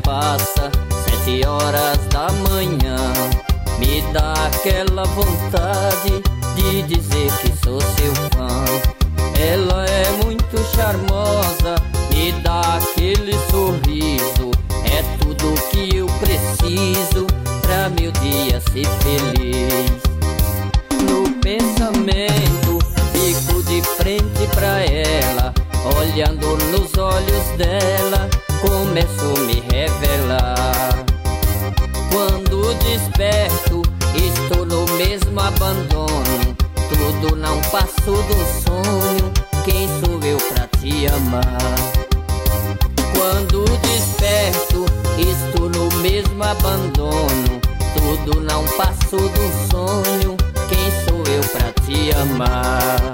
passa, 7 horas da manhã, me dá aquela vontade de dizer que sou seu fã. Ela é muito charmosa, me dá aquele sorriso, é tudo que eu preciso pra meu dia ser feliz. No pensamento fico de frente pra ela, olhando nos olhos dela, começo a me revelar. Quando desperto, estou no mesmo abandono, tudo não passou do sonho, quem sou eu pra te amar? Quando desperto, estou no mesmo abandono, tudo não passou do sonho, quem sou eu pra te amar?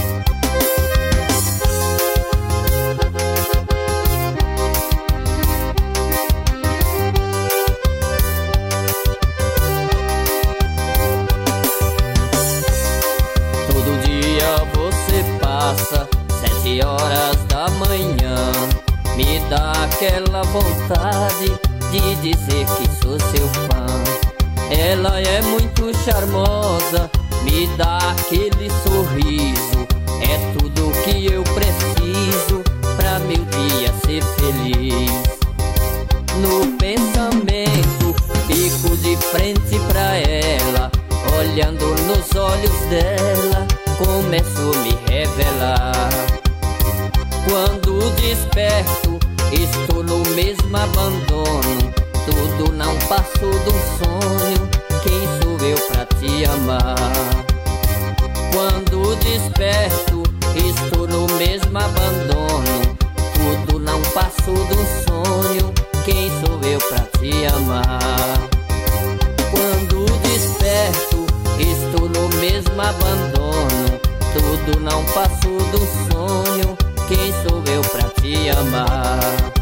Todo dia você passa, 7 horas da manhã, me dá aquela vontade de dizer que sou seu fã. Ela é muito charmosa, me dá aquele sorriso, é tudo que eu preciso pra meu dia ser feliz. No pensamento fico de frente pra ela, olhando nos olhos dela, começo a me revelar. Quando desperto, estou no mesmo abandono, tudo não passou do sonho, quem sou eu pra te amar? Quando desperto, estou no mesmo abandono, tudo não passou do sonho, quem sou eu pra te amar? Quando desperto, estou no mesmo abandono, tudo não passou do sonho, quem sou eu pra te amar?